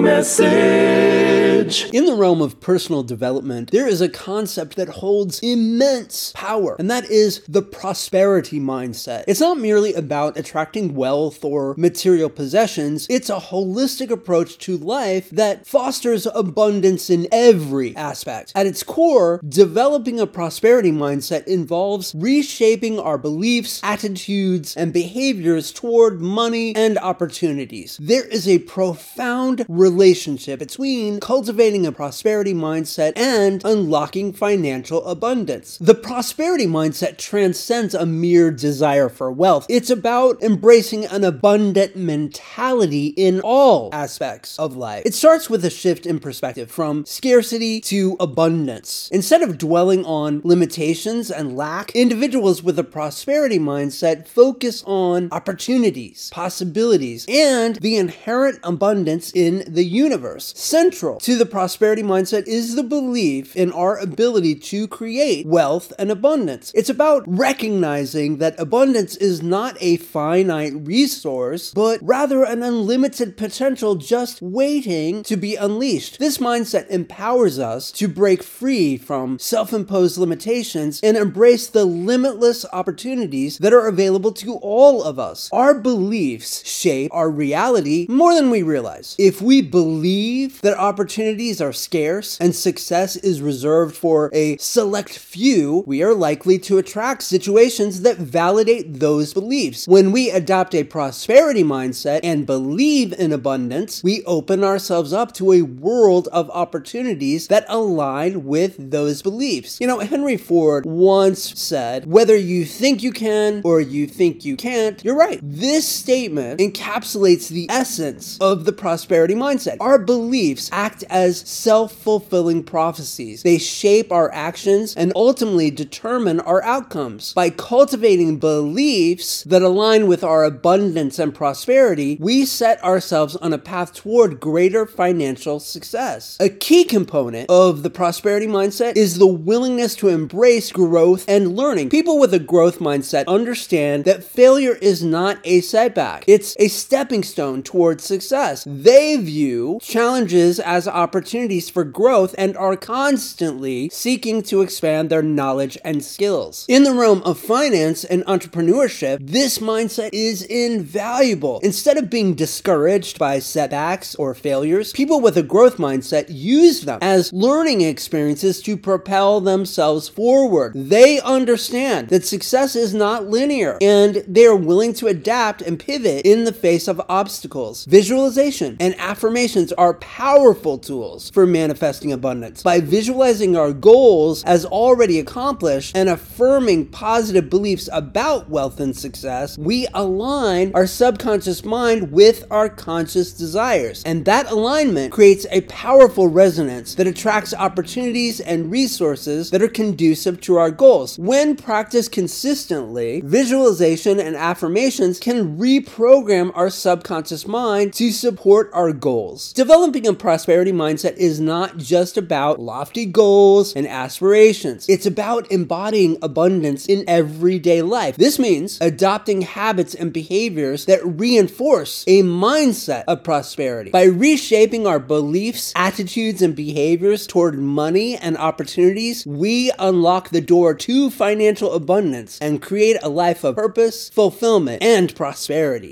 message. In the realm of personal development, there is a concept that holds immense power, and that is the prosperity mindset. It's not merely about attracting wealth or material possessions, it's a holistic approach to life that fosters abundance in every aspect. At its core, developing a prosperity mindset involves reshaping our beliefs, attitudes, and behaviors toward money and opportunities. There is a profound relationship between cultivating a prosperity mindset and unlocking financial abundance. The prosperity mindset transcends a mere desire for wealth. It's about embracing an abundant mentality in all aspects of life. It starts with a shift in perspective from scarcity to abundance. Instead of dwelling on limitations and lack, individuals with a prosperity mindset focus on opportunities, possibilities, and the inherent abundance in the universe. Central to the prosperity mindset is the belief in our ability to create wealth and abundance. It's about recognizing that abundance is not a finite resource, but rather an unlimited potential just waiting to be unleashed. This mindset empowers us to break free from self-imposed limitations and embrace the limitless opportunities that are available to all of us. Our beliefs shape our reality more than we realize. If we believe that opportunities are scarce and success is reserved for a select few, we are likely to attract situations that validate those beliefs. When we adopt a prosperity mindset and believe in abundance, we open ourselves up to a world of opportunities that align with those beliefs. Henry Ford once said, "Whether you think you can or you think you can't, you're right." This statement encapsulates the essence of the prosperity mindset. Our beliefs act as self-fulfilling prophecies. They shape our actions and ultimately determine our outcomes. By cultivating beliefs that align with our abundance and prosperity, we set ourselves on a path toward greater financial success. A key component of the prosperity mindset is the willingness to embrace growth and learning. People with a growth mindset understand that failure is not a setback. It's a stepping stone towards success. They view challenges as opportunities for growth and are constantly seeking to expand their knowledge and skills. In the realm of finance and entrepreneurship, this mindset is invaluable. Instead of being discouraged by setbacks or failures, people with a growth mindset use them as learning experiences to propel themselves forward. They understand that success is not linear, and they are willing to adapt and pivot in the face of obstacles. Visualization and affirmations are powerful tools for manifesting abundance. By visualizing our goals as already accomplished and affirming positive beliefs about wealth and success, we align our subconscious mind with our conscious desires. And that alignment creates a powerful resonance that attracts opportunities and resources that are conducive to our goals. When practiced consistently, visualization and affirmations can reprogram our subconscious mind to support our goals. Developing a prosperity mindset is not just about lofty goals and aspirations. It's about embodying abundance in everyday life. This means adopting habits and behaviors that reinforce a mindset of prosperity. By reshaping our beliefs, attitudes, and behaviors toward money and opportunities, we unlock the door to financial abundance and create a life of purpose, fulfillment, and prosperity.